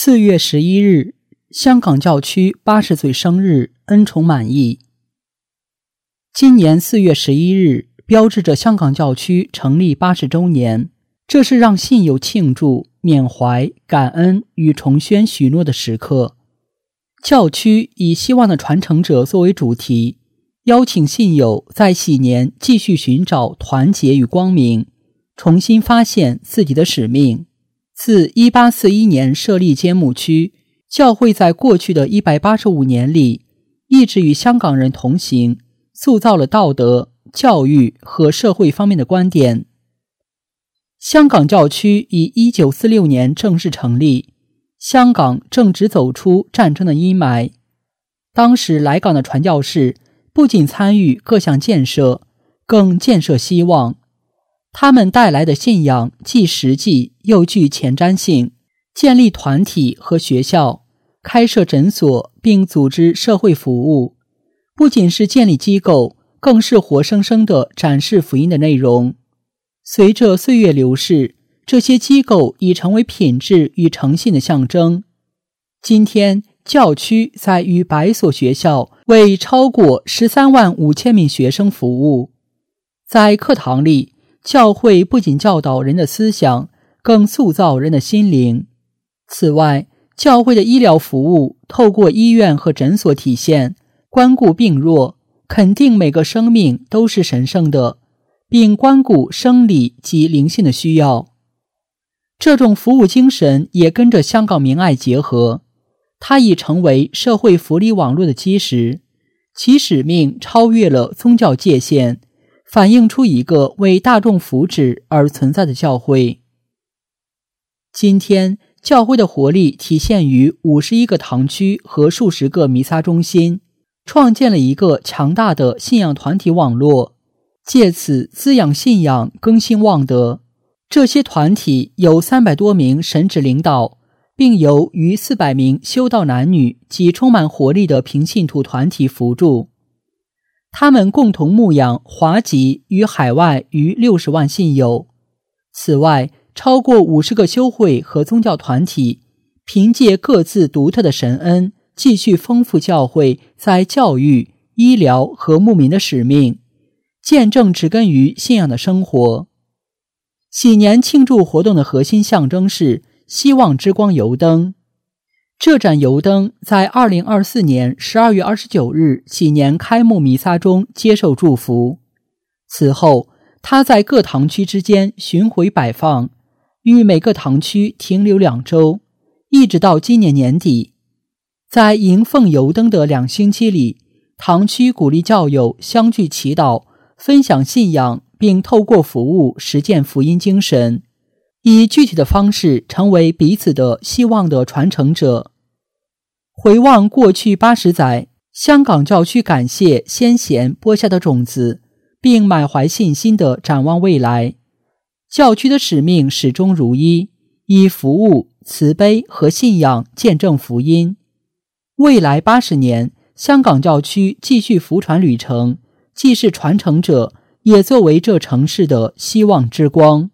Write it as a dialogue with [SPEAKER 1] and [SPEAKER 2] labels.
[SPEAKER 1] 4月11日，香港教区80岁生日，恩宠满溢。今年4月11日，标志着香港教区成立80周年，这是让信友庆祝、缅怀、感恩与重宣许诺的时刻。教区以希望的传承者作为主题，邀请信友在喜年继续寻找团结与光明，重新发现自己的使命。自1841年设立尖木区，教会在过去的185年里，一直与香港人同行，塑造了道德、教育和社会方面的观点。香港教区以1946年正式成立，香港正值走出战争的阴霾。当时来港的传教士不仅参与各项建设，更建设希望。他们带来的信仰既实际又具前瞻性，建立团体和学校，开设诊所并组织社会服务，不仅是建立机构，更是活生生地展示福音的内容。随着岁月流逝，这些机构已成为品质与诚信的象征。今天，教区在与100所学校为超过13万5千名学生服务。在课堂里，教会不仅教导人的思想，更塑造人的心灵。此外，教会的医疗服务透过医院和诊所体现，关顾病弱，肯定每个生命都是神圣的，并关顾生理及灵性的需要。这种服务精神也跟着香港明爱结合，它已成为社会福利网络的基石，其使命超越了宗教界限，反映出一个为大众福祉而存在的教会。今天，教会的活力体现于51个堂区和数十个弥撒中心，创建了一个强大的信仰团体网络，借此滋养信仰，更新望德。这些团体有300多名神职领导，并由逾400名修道男女及充满活力的平信徒团体辅助。他们共同牧养华籍与海外逾60万信友。此外，超过50个修会和宗教团体凭借各自独特的神恩，继续丰富教会在教育、医疗和牧民的使命，见证植根于信仰的生活。喜年庆祝活动的核心象征是希望之光油灯。这盏油灯在2024年12月29日喜年开幕弥撒中接受祝福。此后，它在各堂区之间巡回摆放，于每个堂区停留2周，一直到今年年底。在迎奉油灯的2星期里，堂区鼓励教友相聚祈祷，分享信仰，并透过服务实践福音精神，以具体的方式成为彼此的希望的传承者。回望过去80载，香港教区感谢先贤播下的种子，并满怀信心地展望未来。教区的使命始终如一，以服务、慈悲和信仰见证福音。未来80年，香港教区继续福传旅程，既是传承者，也作为这城市的希望之光。